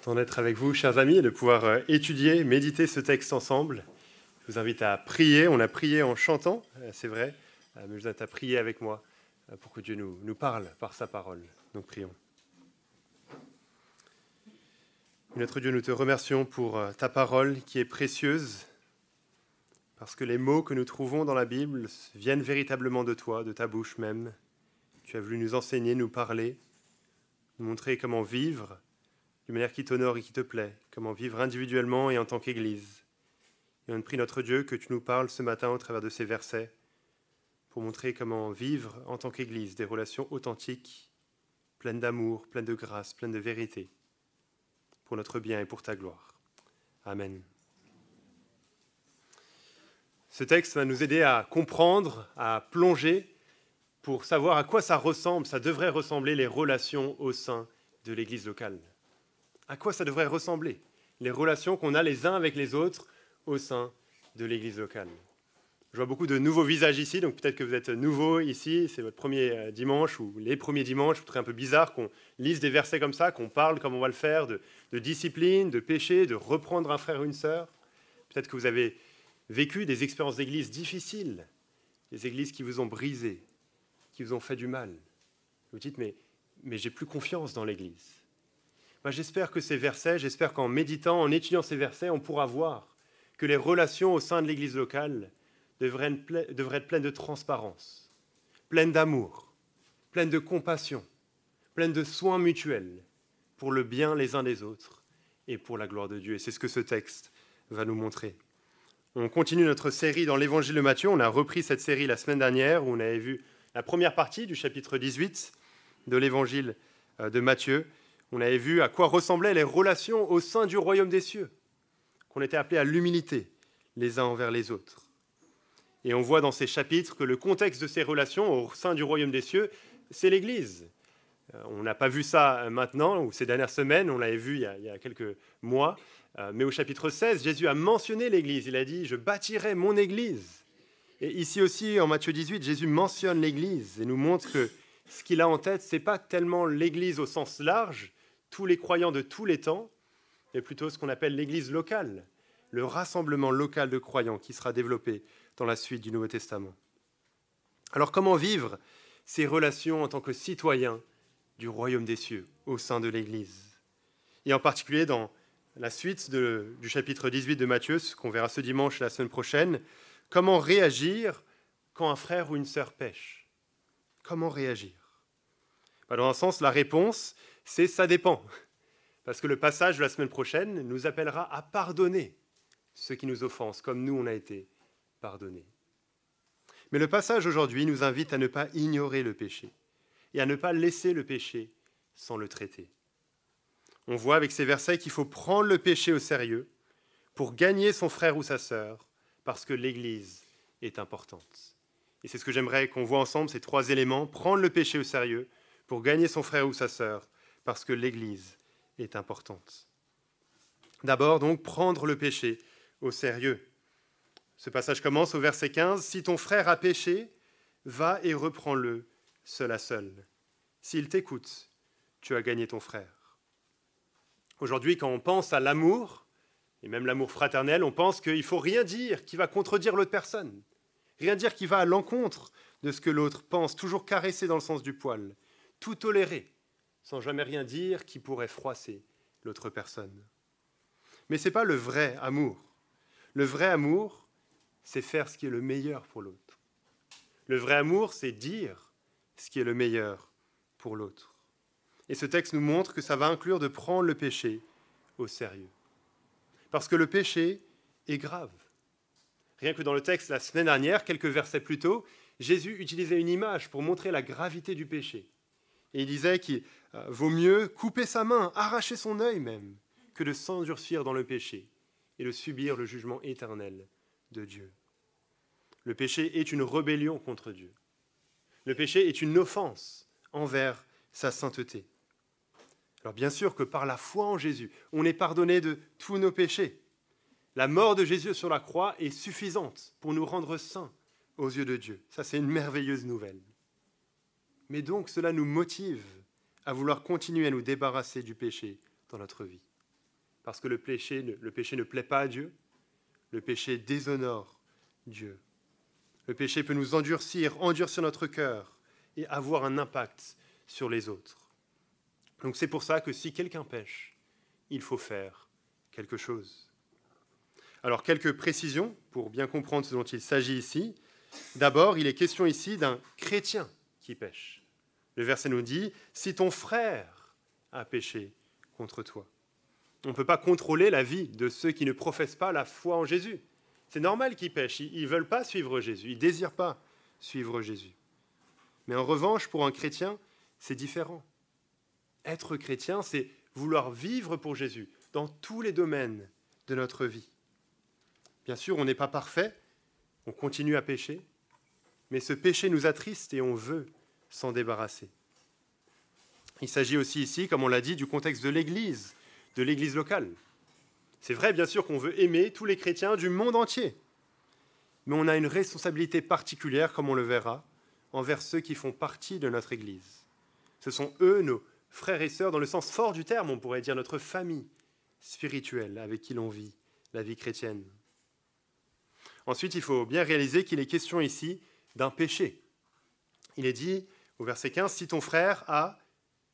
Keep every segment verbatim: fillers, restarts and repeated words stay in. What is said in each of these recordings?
Content d'être avec vous, chers amis, et de pouvoir euh, étudier, méditer ce texte ensemble. Je vous invite à prier. On a prié en chantant, euh, c'est vrai, euh, mais je vous invite à prier avec moi euh, pour que Dieu nous, nous parle par sa parole. Donc prions. Notre Dieu, nous te remercions pour euh, ta parole qui est précieuse, parce que les mots que nous trouvons dans la Bible viennent véritablement de toi, de ta bouche même. Tu as voulu nous enseigner, nous parler, nous montrer comment vivre d'une manière qui t'honore et qui te plaît, comment vivre individuellement et en tant qu'Église. Et on prie notre Dieu que tu nous parles ce matin au travers de ces versets pour montrer comment vivre en tant qu'Église des relations authentiques, pleines d'amour, pleines de grâce, pleines de vérité, pour notre bien et pour ta gloire. Amen. Ce texte va nous aider à comprendre, à plonger, pour savoir à quoi ça ressemble, ça devrait ressembler les relations au sein de l'Église locale. À quoi ça devrait ressembler, les relations qu'on a les uns avec les autres au sein de l'Église locale. Je vois beaucoup de nouveaux visages ici, donc peut-être que vous êtes nouveaux ici, c'est votre premier dimanche ou les premiers dimanches, vous trouvez un peu bizarre qu'on lise des versets comme ça, qu'on parle comme on va le faire, de, de discipline, de péché, de reprendre un frère ou une sœur. Peut-être que vous avez vécu des expériences d'église difficiles, des églises qui vous ont brisé, qui vous ont fait du mal. Vous dites, mais, mais j'ai plus confiance dans l'église. Ben, j'espère que ces versets, j'espère qu'en méditant, en étudiant ces versets, on pourra voir que les relations au sein de l'église locale devraient être pleines de transparence, pleines d'amour, pleines de compassion, pleines de soins mutuels pour le bien les uns des autres et pour la gloire de Dieu. Et c'est ce que ce texte va nous montrer. On continue notre série dans l'Évangile de Matthieu. On a repris cette série la semaine dernière où on avait vu la première partie du chapitre dix-huit de l'Évangile de Matthieu. On avait vu à quoi ressemblaient les relations au sein du royaume des cieux, qu'on était appelés à l'humilité les uns envers les autres. Et on voit dans ces chapitres que le contexte de ces relations au sein du royaume des cieux, c'est l'Église. On n'a pas vu ça maintenant, ou ces dernières semaines, on l'avait vu il y a, il y a quelques mois, mais au chapitre seize, Jésus a mentionné l'Église. Il a dit « Je bâtirai mon Église ». Et ici aussi, en Matthieu dix-huit, Jésus mentionne l'Église et nous montre que ce qu'il a en tête, ce n'est pas tellement l'Église au sens large, tous les croyants de tous les temps, mais plutôt ce qu'on appelle l'Église locale, le rassemblement local de croyants qui sera développé dans la suite du Nouveau Testament. Alors comment vivre ces relations en tant que citoyens du royaume des cieux au sein de l'Église? Et en particulier dans la suite de, du chapitre dix-huit de Matthieu, ce qu'on verra ce dimanche et la semaine prochaine, comment réagir quand un frère ou une sœur pêche? Comment réagir? Dans un sens, la réponse, c'est « ça dépend ». Parce que le passage de la semaine prochaine nous appellera à pardonner ceux qui nous offensent, comme nous on a été pardonnés. Mais le passage aujourd'hui nous invite à ne pas ignorer le péché et à ne pas laisser le péché sans le traiter. On voit avec ces versets qu'il faut prendre le péché au sérieux pour gagner son frère ou sa sœur, parce que l'Église est importante. Et c'est ce que j'aimerais qu'on voit ensemble, ces trois éléments, prendre le péché au sérieux pour gagner son frère ou sa sœur, parce que l'Église est importante. D'abord, donc, prendre le péché au sérieux. Ce passage commence au verset quinze. « Si ton frère a péché, va et reprends-le seul à seul. S'il t'écoute, tu as gagné ton frère. » Aujourd'hui, quand on pense à l'amour, et même l'amour fraternel, on pense qu'il ne faut rien dire qui va contredire l'autre personne, rien dire qui va à l'encontre de ce que l'autre pense, toujours caresser dans le sens du poil, tout tolérer, sans jamais rien dire qui pourrait froisser l'autre personne. Mais ce n'est pas le vrai amour. Le vrai amour, c'est faire ce qui est le meilleur pour l'autre. Le vrai amour, c'est dire ce qui est le meilleur pour l'autre. Et ce texte nous montre que ça va inclure de prendre le péché au sérieux. Parce que le péché est grave. Rien que dans le texte la semaine dernière, quelques versets plus tôt, Jésus utilisait une image pour montrer la gravité du péché. Et il disait qu'il vaut mieux couper sa main, arracher son œil même, que de s'endurcir dans le péché et de subir le jugement éternel de Dieu. Le péché est une rébellion contre Dieu. Le péché est une offense envers sa sainteté. Alors bien sûr que par la foi en Jésus, on est pardonné de tous nos péchés. La mort de Jésus sur la croix est suffisante pour nous rendre saints aux yeux de Dieu. Ça, c'est une merveilleuse nouvelle. Mais donc, cela nous motive à vouloir continuer à nous débarrasser du péché dans notre vie. parce que le péché, le péché ne plaît pas à Dieu, le péché déshonore Dieu. Le péché peut nous endurcir, endurcir notre cœur et avoir un impact sur les autres. Donc c'est pour ça que si quelqu'un pêche, il faut faire quelque chose. Alors quelques précisions pour bien comprendre ce dont il s'agit ici. D'abord, il est question ici d'un chrétien qui pêche. Le verset nous dit « Si ton frère a péché contre toi ». On ne peut pas contrôler la vie de ceux qui ne professent pas la foi en Jésus. C'est normal qu'ils pêchent, ils ne veulent pas suivre Jésus, ils ne désirent pas suivre Jésus. Mais en revanche, pour un chrétien, c'est différent. Être chrétien, c'est vouloir vivre pour Jésus dans tous les domaines de notre vie. Bien sûr, on n'est pas parfait, on continue à pécher, mais ce péché nous attriste et on veut s'en débarrasser. Il s'agit aussi ici, comme on l'a dit, du contexte de l'Église, de l'Église locale. C'est vrai, bien sûr, qu'on veut aimer tous les chrétiens du monde entier, mais on a une responsabilité particulière, comme on le verra, envers ceux qui font partie de notre Église. Ce sont eux, nos frères et sœurs, dans le sens fort du terme, on pourrait dire notre famille spirituelle avec qui l'on vit la vie chrétienne. Ensuite, il faut bien réaliser qu'il est question ici d'un péché. Il est dit au verset quinze, « Si ton frère a péché »,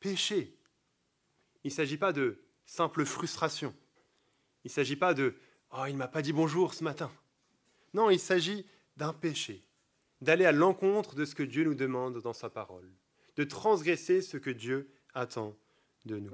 il ne s'agit pas de simple frustration. Il ne s'agit pas de « Oh, il ne m'a pas dit bonjour ce matin ». Non, il s'agit d'un péché, d'aller à l'encontre de ce que Dieu nous demande dans sa parole, de transgresser ce que Dieu attend de nous.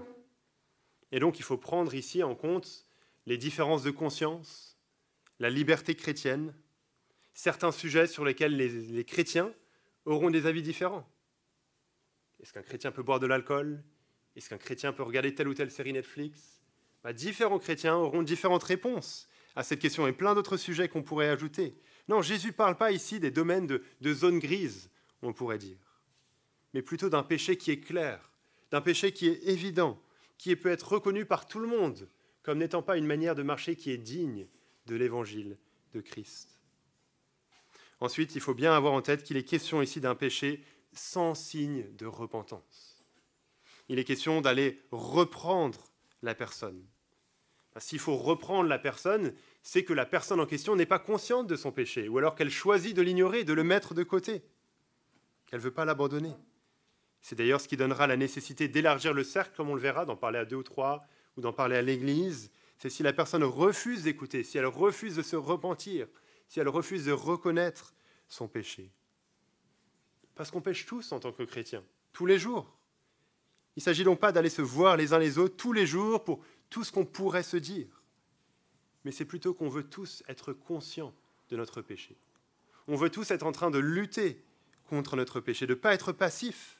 Et donc, il faut prendre ici en compte les différences de conscience, la liberté chrétienne, certains sujets sur lesquels les, les chrétiens auront des avis différents. Est-ce qu'un chrétien peut boire de l'alcool? Est-ce qu'un chrétien peut regarder telle ou telle série Netflix? Bah, différents chrétiens auront différentes réponses à cette question et plein d'autres sujets qu'on pourrait ajouter. Non, Jésus ne parle pas ici des domaines de, de zones grises, on pourrait dire, mais plutôt d'un péché qui est clair, d'un péché qui est évident, qui peut être reconnu par tout le monde comme n'étant pas une manière de marcher qui est digne de l'évangile de Christ. Ensuite, il faut bien avoir en tête qu'il est question ici d'un péché sans signe de repentance. Il est question d'aller reprendre la personne. S'il faut reprendre la personne, c'est que la personne en question n'est pas consciente de son péché, ou alors qu'elle choisit de l'ignorer, de le mettre de côté, qu'elle ne veut pas l'abandonner. C'est d'ailleurs ce qui donnera la nécessité d'élargir le cercle, comme on le verra, d'en parler à deux ou trois, ou d'en parler à l'Église. C'est si la personne refuse d'écouter, si elle refuse de se repentir, si elle refuse de reconnaître son péché. Parce qu'on pêche tous en tant que chrétiens, tous les jours. Il ne s'agit donc pas d'aller se voir les uns les autres tous les jours pour tout ce qu'on pourrait se dire, mais c'est plutôt qu'on veut tous être conscients de notre péché. On veut tous être en train de lutter contre notre péché, de ne pas être passif.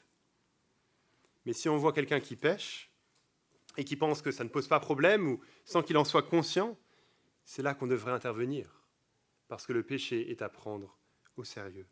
Mais si on voit quelqu'un qui pêche et qui pense que ça ne pose pas problème ou sans qu'il en soit conscient, c'est là qu'on devrait intervenir, parce que le péché est à prendre au sérieux.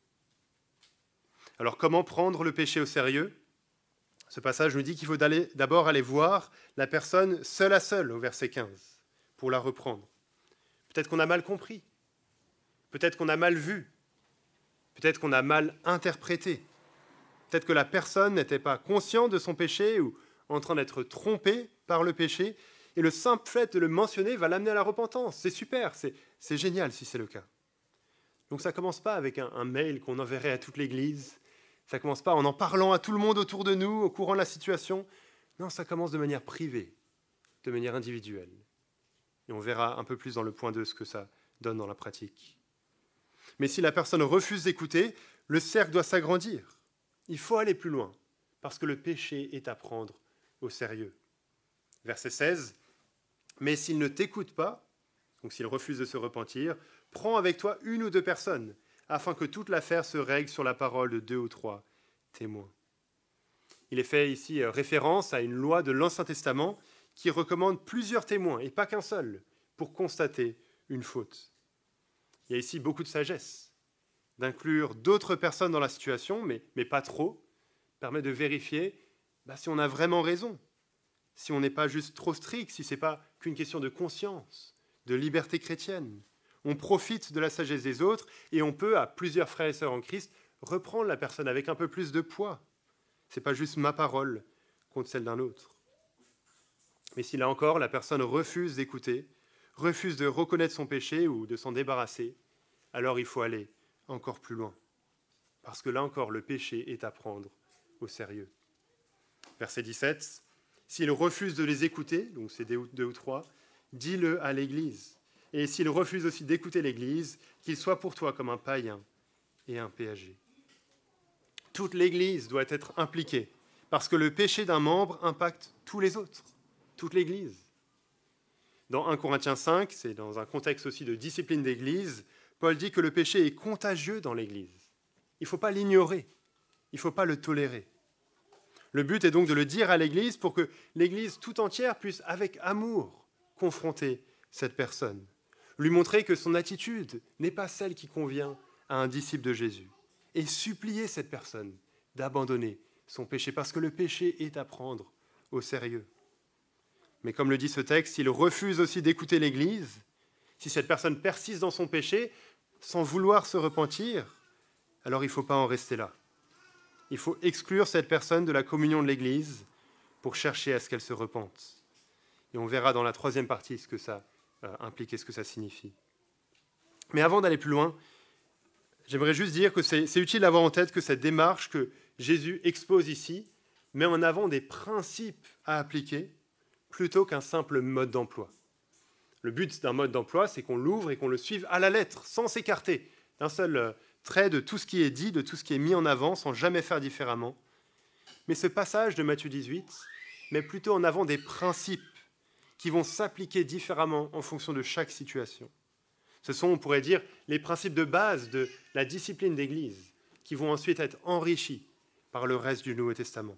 Alors comment prendre le péché au sérieux? Ce passage nous dit qu'il faut d'abord aller voir la personne seule à seule, au verset quinze, pour la reprendre. Peut-être qu'on a mal compris, peut-être qu'on a mal vu, peut-être qu'on a mal interprété, peut-être que la personne n'était pas consciente de son péché ou en train d'être trompée par le péché, et le simple fait de le mentionner va l'amener à la repentance. C'est super, c'est, c'est génial si c'est le cas. Donc ça ne commence pas avec un, un mail qu'on enverrait à toute l'Église, ça ne commence pas en en parlant à tout le monde autour de nous, au courant de la situation. Non, ça commence de manière privée, de manière individuelle. Et on verra un peu plus dans le point deux ce que ça donne dans la pratique. Mais si la personne refuse d'écouter, le cercle doit s'agrandir. Il faut aller plus loin, parce que le péché est à prendre au sérieux. Verset seize, « Mais s'il ne t'écoute pas, donc s'il refuse de se repentir, prends avec toi une ou deux personnes, afin que toute l'affaire se règle sur la parole de deux ou trois témoins. » Il est fait ici référence à une loi de l'Ancien Testament qui recommande plusieurs témoins, et pas qu'un seul, pour constater une faute. Il y a ici beaucoup de sagesse. D'inclure d'autres personnes dans la situation, mais, mais pas trop, permet de vérifier bah, si on a vraiment raison, si on n'est pas juste trop strict, si ce n'est pas qu'une question de conscience, de liberté chrétienne. On profite de la sagesse des autres et on peut, à plusieurs frères et sœurs en Christ, reprendre la personne avec un peu plus de poids. Ce n'est pas juste ma parole contre celle d'un autre. Mais si là encore, la personne refuse d'écouter, refuse de reconnaître son péché ou de s'en débarrasser, alors il faut aller encore plus loin. Parce que là encore, le péché est à prendre au sérieux. Verset dix-sept, s'il refuse de les écouter, donc c'est deux ou trois, dis-le à l'Église. Et s'il refuse aussi d'écouter l'Église, qu'il soit pour toi comme un païen et un péager. Toute l'Église doit être impliquée, parce que le péché d'un membre impacte tous les autres, toute l'Église. Dans un Corinthiens cinq, c'est dans un contexte aussi de discipline d'Église, Paul dit que le péché est contagieux dans l'Église. Il ne faut pas l'ignorer, il ne faut pas le tolérer. Le but est donc de le dire à l'Église pour que l'Église tout entière puisse, avec amour, confronter cette personne, lui montrer que son attitude n'est pas celle qui convient à un disciple de Jésus, et supplier cette personne d'abandonner son péché, parce que le péché est à prendre au sérieux. Mais comme le dit ce texte, s'il refuse aussi d'écouter l'Église, si cette personne persiste dans son péché sans vouloir se repentir, alors il ne faut pas en rester là. Il faut exclure cette personne de la communion de l'Église pour chercher à ce qu'elle se repente. Et on verra dans la troisième partie ce que ça euh, implique et ce que ça signifie. Mais avant d'aller plus loin, j'aimerais juste dire que c'est, c'est utile d'avoir en tête que cette démarche que Jésus expose ici met en avant des principes à appliquer plutôt qu'un simple mode d'emploi. Le but d'un mode d'emploi, c'est qu'on l'ouvre et qu'on le suive à la lettre, sans s'écarter d'un seul euh, trait de tout ce qui est dit, de tout ce qui est mis en avant, sans jamais faire différemment. Mais ce passage de Matthieu dix-huit met plutôt en avant des principes qui vont s'appliquer différemment en fonction de chaque situation. Ce sont, on pourrait dire, les principes de base de la discipline d'Église, qui vont ensuite être enrichis par le reste du Nouveau Testament.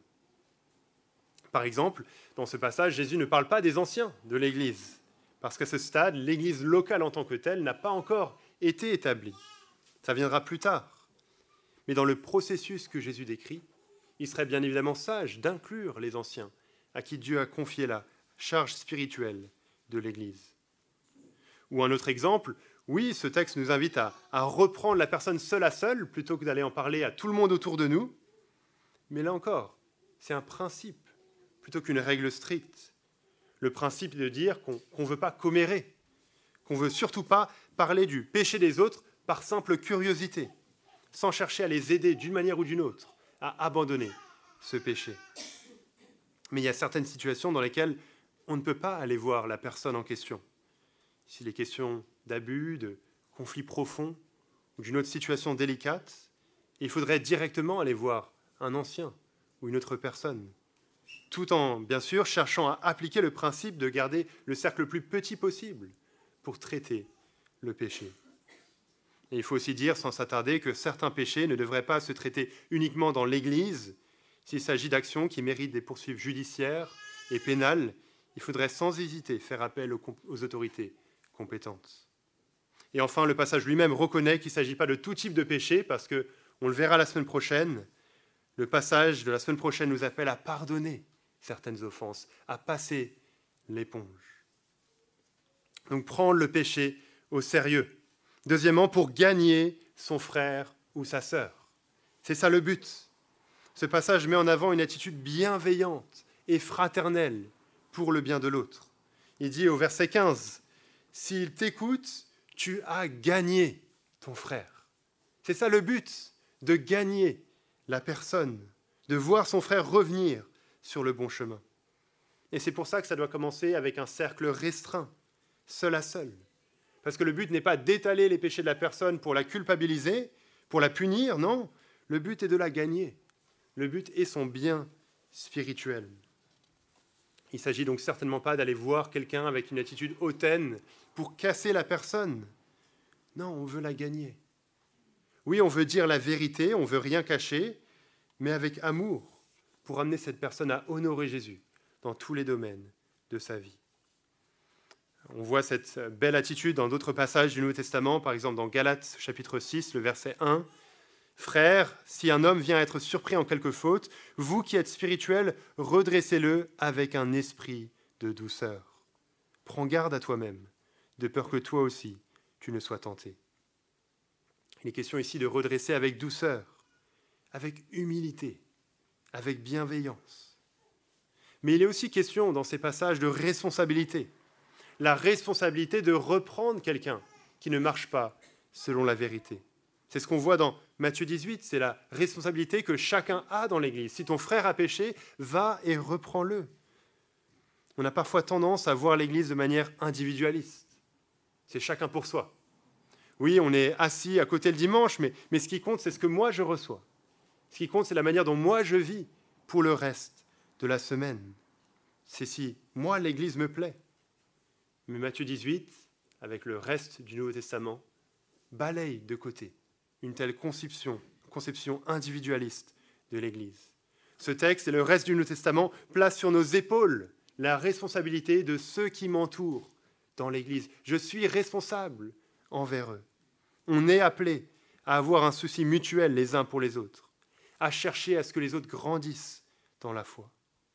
Par exemple, dans ce passage, Jésus ne parle pas des anciens de l'Église, parce qu'à ce stade, l'Église locale en tant que telle n'a pas encore été établie. Ça viendra plus tard. Mais dans le processus que Jésus décrit, il serait bien évidemment sage d'inclure les anciens, à qui Dieu a confié la charge spirituelle de l'Église. Ou un autre exemple, oui, ce texte nous invite à, à reprendre la personne seule à seule, plutôt que d'aller en parler à tout le monde autour de nous. Mais là encore, c'est un principe, plutôt qu'une règle stricte. Le principe de dire qu'on ne veut pas commérer, qu'on ne veut surtout pas parler du péché des autres par simple curiosité, sans chercher à les aider d'une manière ou d'une autre à abandonner ce péché. Mais il y a certaines situations dans lesquelles on ne peut pas aller voir la personne en question. S'il est question d'abus, de conflits profonds ou d'une autre situation délicate, il faudrait directement aller voir un ancien ou une autre personne, tout en, bien sûr, cherchant à appliquer le principe de garder le cercle le plus petit possible pour traiter le péché. Et il faut aussi dire, sans s'attarder, que certains péchés ne devraient pas se traiter uniquement dans l'Église. S'il s'agit d'actions qui méritent des poursuites judiciaires et pénales, il faudrait sans hésiter faire appel aux, aux autorités compétentes. Et enfin, le passage lui-même reconnaît qu'il ne s'agit pas de tout type de péché, parce que, on le verra la semaine prochaine, le passage de la semaine prochaine nous appelle à pardonner certaines offenses, à passer l'éponge. Donc prendre le péché au sérieux. Deuxièmement, pour gagner son frère ou sa sœur. C'est ça le but. Ce passage met en avant une attitude bienveillante et fraternelle pour le bien de l'autre. Il dit au verset quinze, « S'il t'écoute, tu as gagné ton frère. » C'est ça le but, de gagner la personne, de voir son frère revenir sur le bon chemin. Et c'est pour ça que ça doit commencer avec un cercle restreint, seul à seul. Parce que le but n'est pas d'étaler les péchés de la personne pour la culpabiliser, pour la punir, non. Le but est de la gagner. Le but est son bien spirituel. Il ne s'agit donc certainement pas d'aller voir quelqu'un avec une attitude hautaine pour casser la personne. Non, on veut la gagner. Oui, on veut dire la vérité, on ne veut rien cacher, mais avec amour, pour amener cette personne à honorer Jésus dans tous les domaines de sa vie. On voit cette belle attitude dans d'autres passages du Nouveau Testament, par exemple dans Galates chapitre six, le verset un. « Frères, si un homme vient être surpris en quelque faute, vous qui êtes spirituels, redressez-le avec un esprit de douceur. Prends garde à toi-même, de peur que toi aussi tu ne sois tenté. » Il est question ici de redresser avec douceur, avec humilité, avec bienveillance. Mais il est aussi question dans ces passages de responsabilité. La responsabilité de reprendre quelqu'un qui ne marche pas selon la vérité. C'est ce qu'on voit dans Matthieu dix-huit, c'est la responsabilité que chacun a dans l'Église. Si ton frère a péché, va et reprends-le. On a parfois tendance à voir l'Église de manière individualiste. C'est chacun pour soi. Oui, on est assis à côté le dimanche, mais, mais ce qui compte, c'est ce que moi je reçois. Ce qui compte, c'est la manière dont moi je vis pour le reste de la semaine. C'est si moi, l'Église me plaît. Mais Matthieu dix-huit, avec le reste du Nouveau Testament, balaye de côté une telle conception, conception individualiste de l'Église. Ce texte et le reste du Nouveau Testament placent sur nos épaules la responsabilité de ceux qui m'entourent dans l'Église. Je suis responsable envers eux. On est appelé à avoir un souci mutuel les uns pour les autres, à chercher à ce que les autres grandissent dans la foi,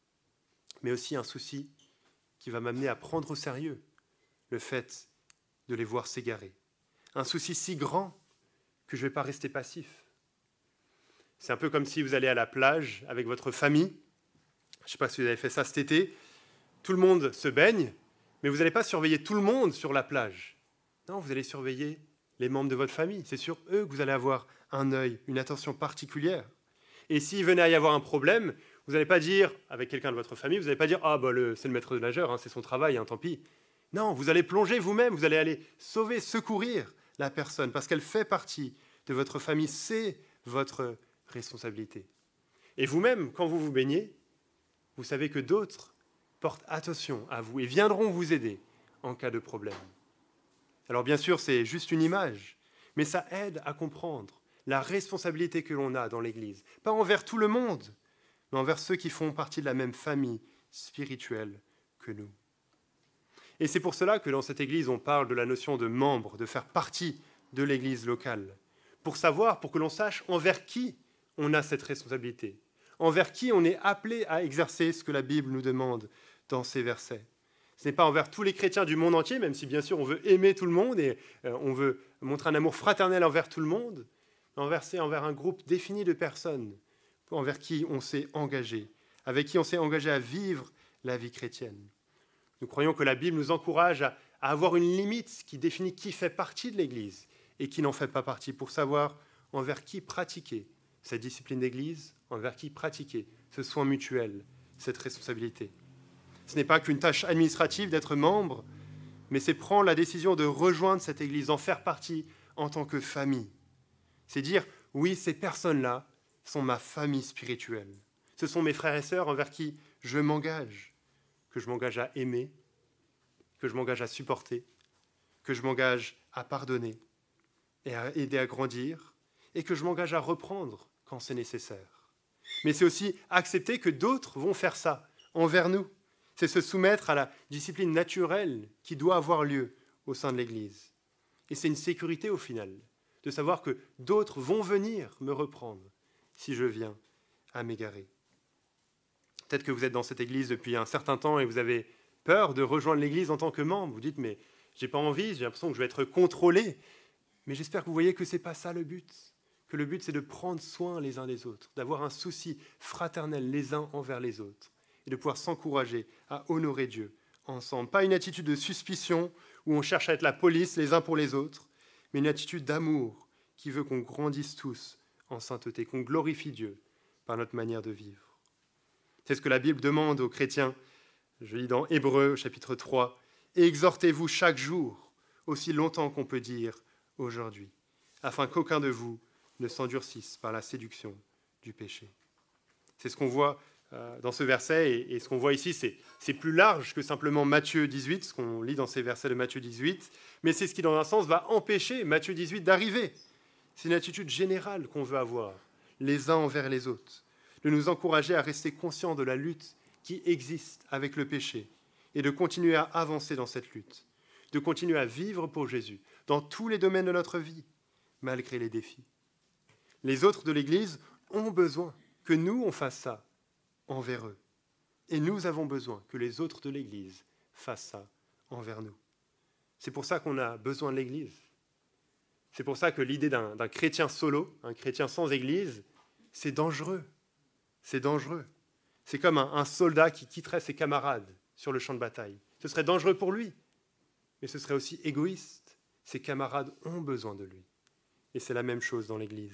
mais aussi un souci qui va m'amener à prendre au sérieux le fait de les voir s'égarer. Un souci si grand que je ne vais pas rester passif. C'est un peu comme si vous allez à la plage avec votre famille. Je ne sais pas si vous avez fait ça cet été. Tout le monde se baigne, mais vous n'allez pas surveiller tout le monde sur la plage. Non, vous allez surveiller les membres de votre famille. C'est sur eux que vous allez avoir un œil, une attention particulière. Et s'il venait à y avoir un problème, vous n'allez pas dire, avec quelqu'un de votre famille, vous n'allez pas dire « Ah, bah, le, c'est le maître de nageur, hein, c'est son travail, hein, tant pis ». Non, vous allez plonger vous-même, vous allez aller sauver, secourir la personne, parce qu'elle fait partie de votre famille, c'est votre responsabilité. Et vous-même, quand vous vous baignez, vous savez que d'autres portent attention à vous et viendront vous aider en cas de problème. Alors bien sûr, c'est juste une image, mais ça aide à comprendre la responsabilité que l'on a dans l'Église, pas envers tout le monde, mais envers ceux qui font partie de la même famille spirituelle que nous. Et c'est pour cela que dans cette Église, on parle de la notion de membre, de faire partie de l'Église locale, pour savoir, pour que l'on sache envers qui on a cette responsabilité, envers qui on est appelé à exercer ce que la Bible nous demande dans ces versets. Ce n'est pas envers tous les chrétiens du monde entier, même si bien sûr on veut aimer tout le monde et euh, on veut montrer un amour fraternel envers tout le monde, mais envers, c'est envers un groupe défini de personnes envers qui on s'est engagé, avec qui on s'est engagé à vivre la vie chrétienne. Nous croyons que la Bible nous encourage à, à avoir une limite qui définit qui fait partie de l'Église et qui n'en fait pas partie, pour savoir envers qui pratiquer cette discipline d'Église, envers qui pratiquer ce soin mutuel, cette responsabilité. Ce n'est pas qu'une tâche administrative d'être membre, mais c'est prendre la décision de rejoindre cette Église, en faire partie en tant que famille. C'est dire, oui, ces personnes-là sont ma famille spirituelle. Ce sont mes frères et sœurs envers qui je m'engage, que je m'engage à aimer, que je m'engage à supporter, que je m'engage à pardonner et à aider à grandir, et que je m'engage à reprendre quand c'est nécessaire. Mais c'est aussi accepter que d'autres vont faire ça envers nous. C'est se soumettre à la discipline naturelle qui doit avoir lieu au sein de l'Église. Et c'est une sécurité au final, de savoir que d'autres vont venir me reprendre si je viens à m'égarer. Peut-être que vous êtes dans cette Église depuis un certain temps et vous avez peur de rejoindre l'Église en tant que membre. Vous dites, mais j'ai pas envie, j'ai l'impression que je vais être contrôlé. Mais j'espère que vous voyez que ce n'est pas ça le but. Que le but, c'est de prendre soin les uns des autres, d'avoir un souci fraternel les uns envers les autres et de pouvoir s'encourager à honorer Dieu ensemble. Pas une attitude de suspicion où on cherche à être la police les uns pour les autres, mais une attitude d'amour qui veut qu'on grandisse tous en sainteté, qu'on glorifie Dieu par notre manière de vivre. C'est ce que la Bible demande aux chrétiens. Je lis dans Hébreux, chapitre trois, « Et exhortez-vous chaque jour, aussi longtemps qu'on peut dire aujourd'hui, afin qu'aucun de vous ne s'endurcisse par la séduction du péché. » C'est ce qu'on voit euh, dans ce verset, et, et ce qu'on voit ici, c'est, c'est plus large que simplement Matthieu dix-huit, ce qu'on lit dans ces versets de Matthieu dix-huit, mais c'est ce qui, dans un sens, va empêcher Matthieu dix-huit d'arriver. C'est une attitude générale qu'on veut avoir, les uns envers les autres, de nous encourager à rester conscients de la lutte qui existe avec le péché et de continuer à avancer dans cette lutte, de continuer à vivre pour Jésus dans tous les domaines de notre vie, malgré les défis. Les autres de l'Église ont besoin que nous, on fasse ça envers eux. Et nous avons besoin que les autres de l'Église fassent ça envers nous. C'est pour ça qu'on a besoin de l'Église. C'est pour ça que l'idée d'un, d'un chrétien solo, un chrétien sans Église, c'est dangereux. C'est dangereux. C'est comme un, un soldat qui quitterait ses camarades sur le champ de bataille. Ce serait dangereux pour lui, mais ce serait aussi égoïste. Ses camarades ont besoin de lui. Et c'est la même chose dans l'Église.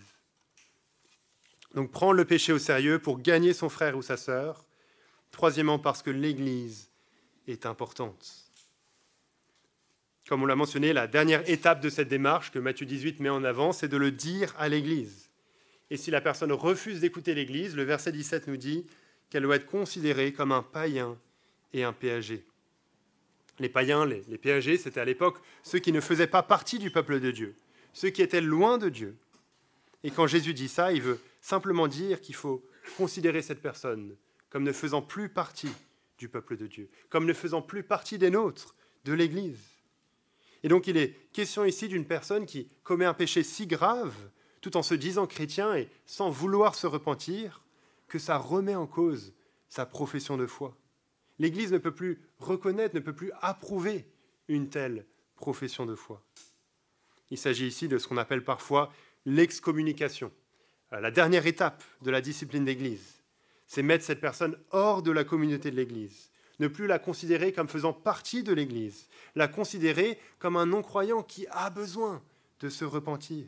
Donc prendre le péché au sérieux pour gagner son frère ou sa sœur. Troisièmement, parce que l'Église est importante. Comme on l'a mentionné, la dernière étape de cette démarche que Matthieu dix-huit met en avant, c'est de le dire à l'Église. Et si la personne refuse d'écouter l'Église, le verset dix-sept nous dit qu'elle doit être considérée comme un païen et un péager. Les païens, les, les péagers, c'était à l'époque ceux qui ne faisaient pas partie du peuple de Dieu, ceux qui étaient loin de Dieu. Et quand Jésus dit ça, il veut simplement dire qu'il faut considérer cette personne comme ne faisant plus partie du peuple de Dieu, comme ne faisant plus partie des nôtres, de l'Église. Et donc il est question ici d'une personne qui commet un péché si grave, tout en se disant chrétien et sans vouloir se repentir, que ça remet en cause sa profession de foi. L'Église ne peut plus reconnaître, ne peut plus approuver une telle profession de foi. Il s'agit ici de ce qu'on appelle parfois l'excommunication. La dernière étape de la discipline d'Église, c'est mettre cette personne hors de la communauté de l'Église, ne plus la considérer comme faisant partie de l'Église, la considérer comme un non-croyant qui a besoin de se repentir.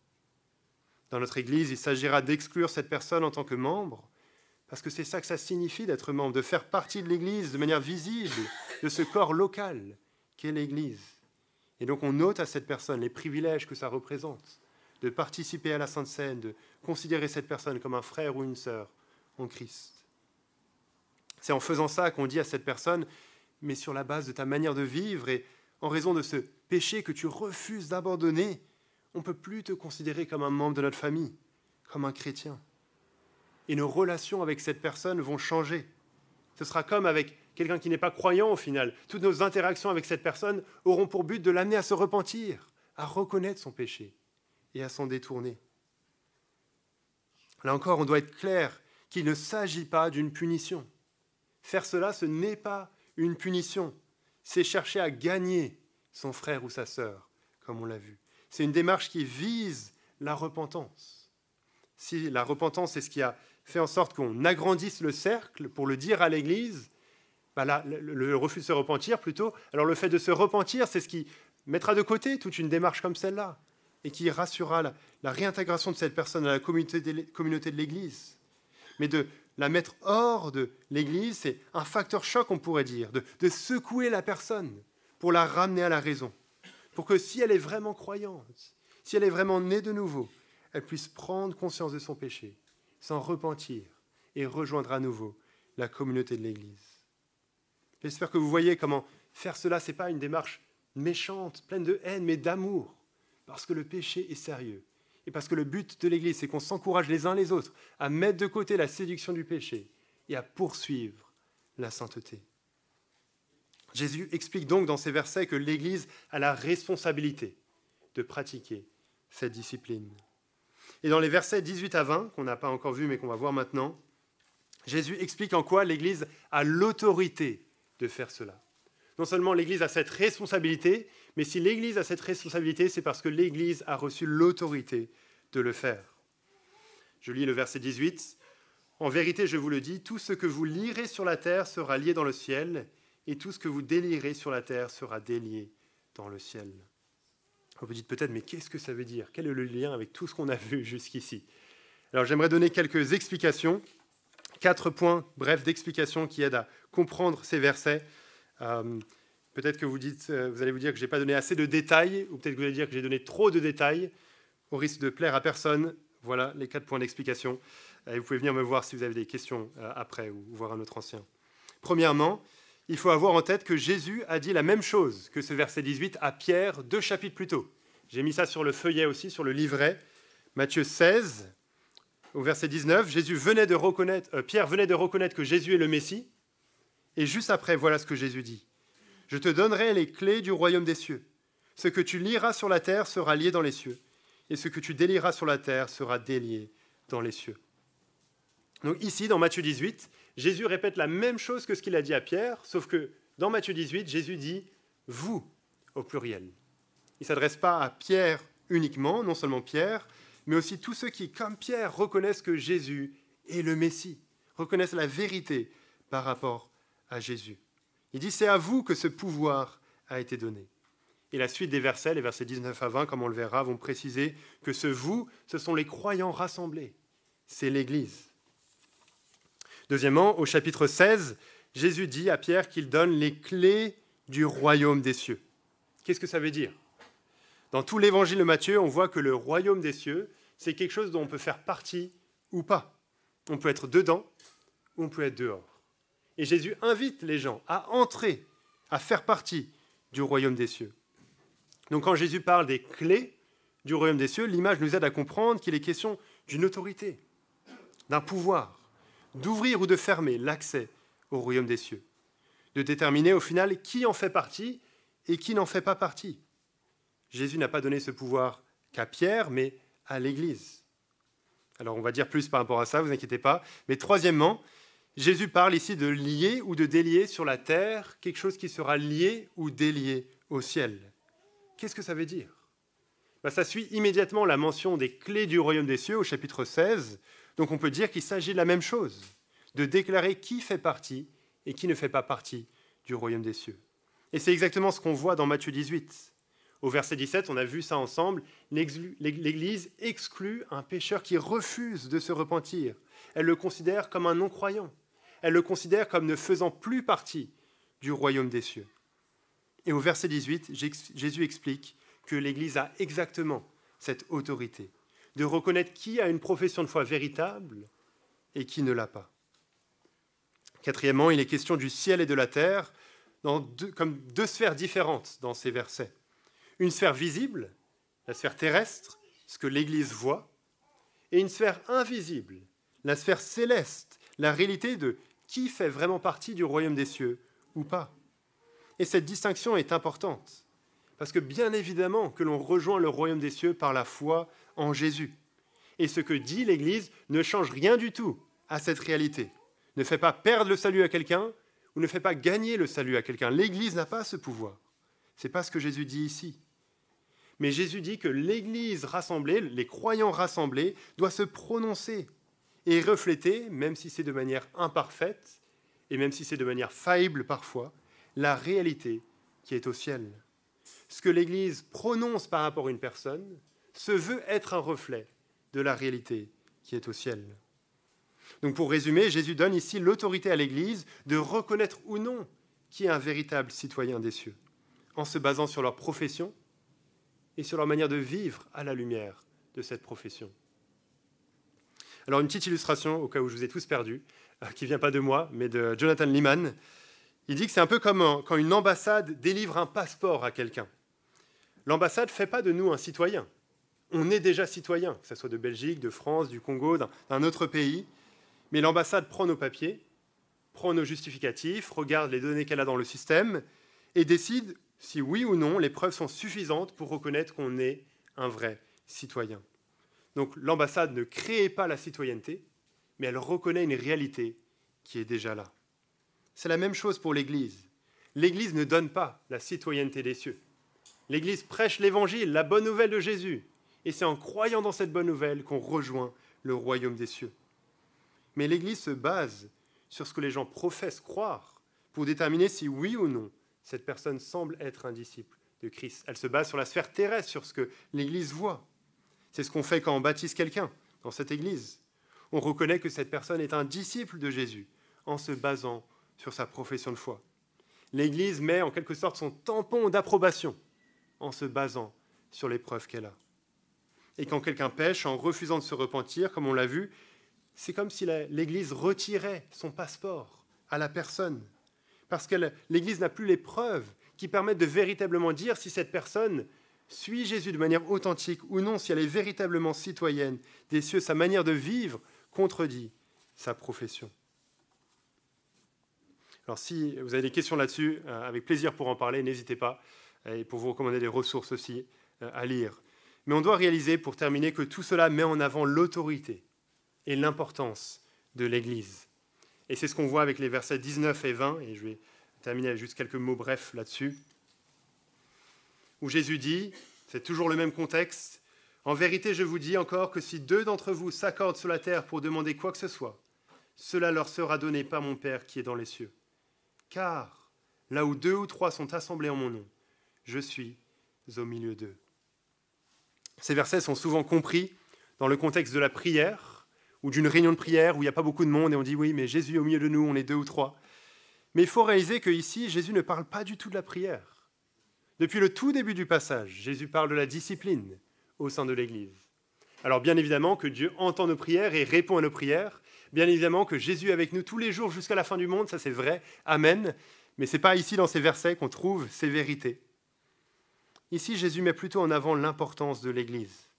Dans notre Église, il s'agira d'exclure cette personne en tant que membre, parce que c'est ça que ça signifie d'être membre, de faire partie de l'Église de manière visible, de ce corps local qu'est l'Église. Et donc on ôte à cette personne les privilèges que ça représente, de participer à la Sainte Seine, de considérer cette personne comme un frère ou une sœur en Christ. C'est en faisant ça qu'on dit à cette personne, mais sur la base de ta manière de vivre et en raison de ce péché que tu refuses d'abandonner, on ne peut plus te considérer comme un membre de notre famille, comme un chrétien. Et nos relations avec cette personne vont changer. Ce sera comme avec quelqu'un qui n'est pas croyant au final. Toutes nos interactions avec cette personne auront pour but de l'amener à se repentir, à reconnaître son péché et à s'en détourner. Là encore, on doit être clair qu'il ne s'agit pas d'une punition. Faire cela, ce n'est pas une punition. C'est chercher à gagner son frère ou sa sœur, comme on l'a vu. C'est une démarche qui vise la repentance. Si la repentance est ce qui a fait en sorte qu'on agrandisse le cercle pour le dire à l'Église, bah là, le, le refus de se repentir plutôt, alors le fait de se repentir, c'est ce qui mettra de côté toute une démarche comme celle-là et qui rassurera la, la réintégration de cette personne à la communauté de, communauté de l'Église. Mais de la mettre hors de l'Église, c'est un facteur choc, on pourrait dire, de, de secouer la personne pour la ramener à la raison, pour que si elle est vraiment croyante, si elle est vraiment née de nouveau, elle puisse prendre conscience de son péché, s'en repentir et rejoindre à nouveau la communauté de l'Église. J'espère que vous voyez comment faire cela, ce n'est pas une démarche méchante, pleine de haine, mais d'amour, parce que le péché est sérieux. Et parce que le but de l'Église, c'est qu'on s'encourage les uns les autres à mettre de côté la séduction du péché et à poursuivre la sainteté. Jésus explique donc dans ces versets que l'Église a la responsabilité de pratiquer cette discipline. Et dans les versets dix-huit à vingt, qu'on n'a pas encore vus mais qu'on va voir maintenant, Jésus explique en quoi l'Église a l'autorité de faire cela. Non seulement l'Église a cette responsabilité, mais si l'Église a cette responsabilité, c'est parce que l'Église a reçu l'autorité de le faire. Je lis le verset dix-huit. « En vérité, je vous le dis, tout ce que vous lirez sur la terre sera lié dans le ciel, et tout ce que vous délierez sur la terre sera délié dans le ciel. » Vous vous dites peut-être, mais qu'est-ce que ça veut dire? Quel est le lien avec tout ce qu'on a vu jusqu'ici? Alors j'aimerais donner quelques explications, quatre points brefs d'explications qui aident à comprendre ces versets. Euh, peut-être que vous, dites, euh, vous allez vous dire que je n'ai pas donné assez de détails, ou peut-être que vous allez dire que j'ai donné trop de détails, au risque de plaire à personne. Voilà les quatre points d'explication. Et vous pouvez venir me voir si vous avez des questions euh, après, ou voir un autre ancien. Premièrement, il faut avoir en tête que Jésus a dit la même chose que ce verset dix-huit à Pierre deux chapitres plus tôt. J'ai mis ça sur le feuillet aussi, sur le livret. Matthieu seize, au verset dix-neuf, Jésus venait de reconnaître, euh, Pierre venait de reconnaître que Jésus est le Messie. Et juste après, voilà ce que Jésus dit. « Je te donnerai les clés du royaume des cieux. Ce que tu lieras sur la terre sera lié dans les cieux, et ce que tu délieras sur la terre sera délié dans les cieux. » Donc ici, dans Matthieu dix-huit, Jésus répète la même chose que ce qu'il a dit à Pierre, sauf que dans Matthieu dix-huit, Jésus dit « vous » au pluriel. Il ne s'adresse pas à Pierre uniquement, non seulement Pierre, mais aussi tous ceux qui, comme Pierre, reconnaissent que Jésus est le Messie, reconnaissent la vérité par rapport à Jésus. Il dit, c'est à vous que ce pouvoir a été donné. Et la suite des versets, les versets dix-neuf à vingt, comme on le verra, vont préciser que ce vous, ce sont les croyants rassemblés. C'est l'Église. Deuxièmement, au chapitre seize, Jésus dit à Pierre qu'il donne les clés du royaume des cieux. Qu'est-ce que ça veut dire ? Dans tout l'évangile de Matthieu, on voit que le royaume des cieux, c'est quelque chose dont on peut faire partie ou pas. On peut être dedans ou on peut être dehors. Et Jésus invite les gens à entrer, à faire partie du royaume des cieux. Donc quand Jésus parle des clés du royaume des cieux, l'image nous aide à comprendre qu'il est question d'une autorité, d'un pouvoir, d'ouvrir ou de fermer l'accès au royaume des cieux, de déterminer au final qui en fait partie et qui n'en fait pas partie. Jésus n'a pas donné ce pouvoir qu'à Pierre, mais à l'Église. Alors on va dire plus par rapport à ça, vous inquiétez pas. Mais troisièmement, Jésus parle ici de lier ou de délier sur la terre quelque chose qui sera lié ou délié au ciel. Qu'est-ce que ça veut dire ? Ben, ça suit immédiatement la mention des clés du royaume des cieux au chapitre seize. Donc on peut dire qu'il s'agit de la même chose, de déclarer qui fait partie et qui ne fait pas partie du royaume des cieux. Et c'est exactement ce qu'on voit dans Matthieu dix-huit. Au verset dix-sept, on a vu ça ensemble, l'Église exclut un pécheur qui refuse de se repentir. Elle le considère comme un non-croyant. Elle le considère comme ne faisant plus partie du royaume des cieux. Et au verset dix-huit, Jésus explique que l'Église a exactement cette autorité de reconnaître qui a une profession de foi véritable et qui ne l'a pas. Quatrièmement, il est question du ciel et de la terre dans deux, comme deux sphères différentes dans ces versets. Une sphère visible, la sphère terrestre, ce que l'Église voit, et une sphère invisible, la sphère céleste, la réalité de qui fait vraiment partie du royaume des cieux ou pas. Et cette distinction est importante, parce que bien évidemment que l'on rejoint le royaume des cieux par la foi en Jésus. Et ce que dit l'Église ne change rien du tout à cette réalité. Ne fait pas perdre le salut à quelqu'un ou ne fait pas gagner le salut à quelqu'un. L'Église n'a pas ce pouvoir. Ce n'est pas ce que Jésus dit ici. Mais Jésus dit que l'Église rassemblée, les croyants rassemblés, doit se prononcer et refléter, même si c'est de manière imparfaite et même si c'est de manière faillible parfois, la réalité qui est au ciel. Ce que l'Église prononce par rapport à une personne se veut être un reflet de la réalité qui est au ciel. Donc pour résumer, Jésus donne ici l'autorité à l'Église de reconnaître ou non qui est un véritable citoyen des cieux, en se basant sur leur profession et sur leur manière de vivre à la lumière de cette profession. Alors une petite illustration, au cas où je vous ai tous perdus, qui ne vient pas de moi, mais de Jonathan Leeman. Il dit que c'est un peu comme quand une ambassade délivre un passeport à quelqu'un. L'ambassade ne fait pas de nous un citoyen. On est déjà citoyen, que ce soit de Belgique, de France, du Congo, d'un, d'un autre pays. Mais l'ambassade prend nos papiers, prend nos justificatifs, regarde les données qu'elle a dans le système et décide si oui ou non les preuves sont suffisantes pour reconnaître qu'on est un vrai citoyen. Donc l'ambassade ne crée pas la citoyenneté, mais elle reconnaît une réalité qui est déjà là. C'est la même chose pour l'Église. L'Église ne donne pas la citoyenneté des cieux. L'Église prêche l'Évangile, la bonne nouvelle de Jésus. Et c'est en croyant dans cette bonne nouvelle qu'on rejoint le royaume des cieux. Mais l'Église se base sur ce que les gens professent croire pour déterminer si oui ou non cette personne semble être un disciple de Christ. Elle se base sur la sphère terrestre, sur ce que l'Église voit. C'est ce qu'on fait quand on baptise quelqu'un dans cette Église. On reconnaît que cette personne est un disciple de Jésus en se basant sur sa profession de foi. L'Église met en quelque sorte son tampon d'approbation en se basant sur les preuves qu'elle a. Et quand quelqu'un pêche en refusant de se repentir, comme on l'a vu, c'est comme si la, l'Église retirait son passeport à la personne. Parce que l'Église n'a plus les preuves qui permettent de véritablement dire si cette personne suit Jésus de manière authentique ou non, si elle est véritablement citoyenne des cieux, sa manière de vivre contredit sa profession. Alors si vous avez des questions là-dessus, euh, avec plaisir pour en parler, n'hésitez pas, et pour vous recommander des ressources aussi euh, à lire. Mais on doit réaliser, pour terminer, que tout cela met en avant l'autorité et l'importance de l'Église. Et c'est ce qu'on voit avec les versets dix-neuf et vingt, et je vais terminer avec juste quelques mots brefs là-dessus, où Jésus dit, c'est toujours le même contexte, « En vérité, je vous dis encore que si deux d'entre vous s'accordent sur la terre pour demander quoi que ce soit, cela leur sera donné par mon Père qui est dans les cieux. Car là où deux ou trois sont assemblés en mon nom, je suis au milieu d'eux. » Ces versets sont souvent compris dans le contexte de la prière ou d'une réunion de prière où il n'y a pas beaucoup de monde et on dit oui, mais Jésus est au milieu de nous, on est deux ou trois. Mais il faut réaliser qu'ici, Jésus ne parle pas du tout de la prière. Depuis le tout début du passage, Jésus parle de la discipline au sein de l'Église. Alors bien évidemment que Dieu entend nos prières et répond à nos prières. Bien évidemment que Jésus est avec nous tous les jours jusqu'à la fin du monde, ça c'est vrai, amen. Mais ce n'est pas ici dans ces versets qu'on trouve ces vérités. Ici, Jésus met plutôt en avant l'importance de l'Église.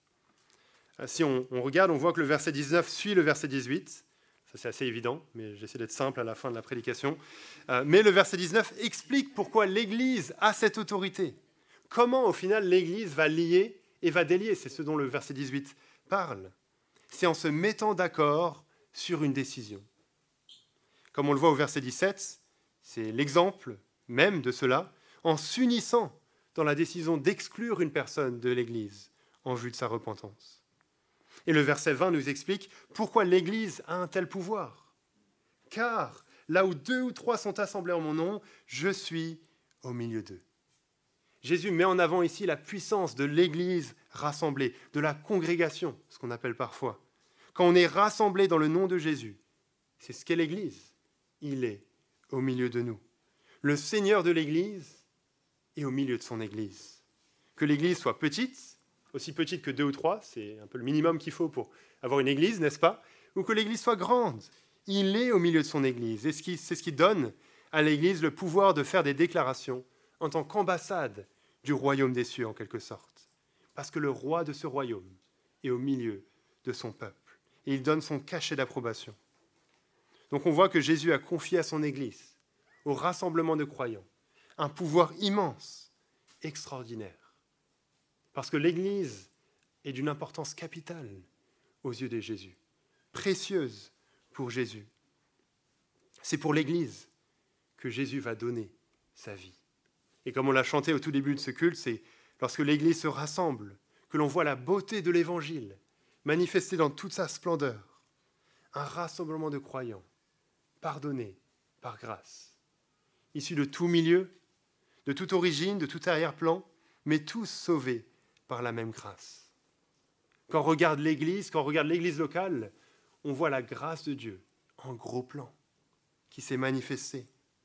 Si on, on regarde, on voit que le verset dix-neuf suit le verset dix-huit. Ça, c'est assez évident, mais j'essaie d'être simple à la fin de la prédication. Euh, mais le verset dix-neuf explique pourquoi l'Église a cette autorité. Comment, au final, l'Église va lier et va délier. C'est ce dont le verset dix-huit parle. C'est en se mettant d'accord sur une décision. Comme on le voit au verset dix-sept, c'est l'exemple même de cela, en s'unissant dans la décision d'exclure une personne de l'Église en vue de sa repentance. Et le verset vingt nous explique pourquoi l'Église a un tel pouvoir. Car là où deux ou trois sont assemblés en mon nom, je suis au milieu d'eux. Jésus met en avant ici la puissance de l'Église rassemblée, de la congrégation, ce qu'on appelle parfois. Quand on est rassemblé dans le nom de Jésus, c'est ce qu'est l'Église. Il est au milieu de nous. Le Seigneur de l'Église est au milieu de son Église. Que l'Église soit petite, aussi petite que deux ou trois, c'est un peu le minimum qu'il faut pour avoir une Église, n'est-ce pas? Ou que l'Église soit grande. Il est au milieu de son Église. Et c'est ce qui donne à l'Église le pouvoir de faire des déclarations en tant qu'ambassade du royaume des cieux, en quelque sorte. Parce que le roi de ce royaume est au milieu de son peuple. Et il donne son cachet d'approbation. Donc on voit que Jésus a confié à son Église, au rassemblement de croyants, un pouvoir immense, extraordinaire. Parce que l'Église est d'une importance capitale aux yeux de Jésus, précieuse pour Jésus. C'est pour l'Église que Jésus va donner sa vie. Et comme on l'a chanté au tout début de ce culte, c'est lorsque l'Église se rassemble que l'on voit la beauté de l'Évangile manifestée dans toute sa splendeur. Un rassemblement de croyants, pardonnés par grâce, issus de tout milieu, de toute origine, de tout arrière-plan, mais tous sauvés par la même grâce. Quand on regarde l'Église, quand on regarde l'Église locale, on voit la grâce de Dieu en gros plan qui s'est manifestée.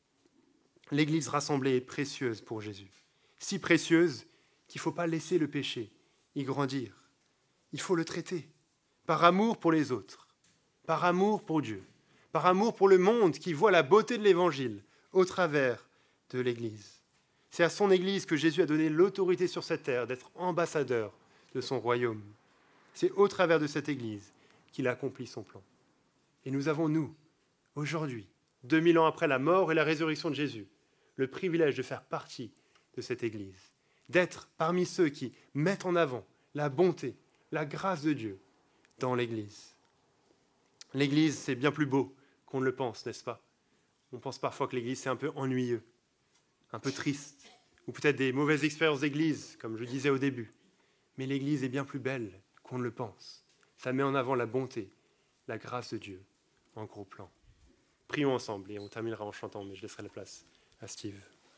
L'Église rassemblée est précieuse pour Jésus, si précieuse qu'il ne faut pas laisser le péché y grandir. Il faut le traiter par amour pour les autres, par amour pour Dieu, par amour pour le monde qui voit la beauté de l'Évangile au travers de l'Église. C'est à son Église que Jésus a donné l'autorité sur cette terre d'être ambassadeur de son royaume. C'est au travers de cette Église qu'il accomplit son plan. Et nous avons, nous, aujourd'hui, deux mille ans après la mort et la résurrection de Jésus, le privilège de faire partie de cette Église, d'être parmi ceux qui mettent en avant la bonté, la grâce de Dieu dans l'Église. L'Église, c'est bien plus beau qu'on ne le pense, n'est-ce pas? On pense parfois que l'Église, c'est un peu ennuyeux, un peu triste, ou peut-être des mauvaises expériences d'Église, comme je disais au début. Mais l'Église est bien plus belle qu'on ne le pense. Ça met en avant la bonté, la grâce de Dieu, en gros plan. Prions ensemble et on terminera en chantant, mais je laisserai la place à Steve.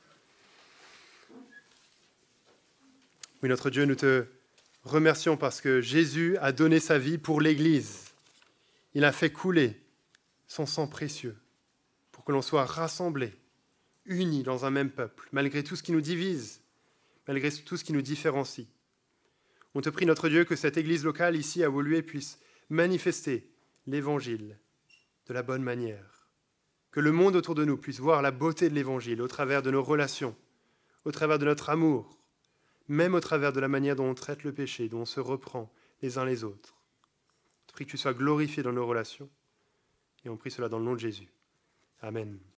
Oui, notre Dieu, nous te remercions parce que Jésus a donné sa vie pour l'Église. Il a fait couler son sang précieux pour que l'on soit rassemblés, unis dans un même peuple, malgré tout ce qui nous divise, malgré tout ce qui nous différencie. On te prie, notre Dieu, que cette Église locale ici à Woluwe puisse manifester l'Évangile de la bonne manière, que le monde autour de nous puisse voir la beauté de l'Évangile au travers de nos relations, au travers de notre amour, même au travers de la manière dont on traite le péché, dont on se reprend les uns les autres. On te prie que tu sois glorifié dans nos relations, et on prie cela dans le nom de Jésus. Amen.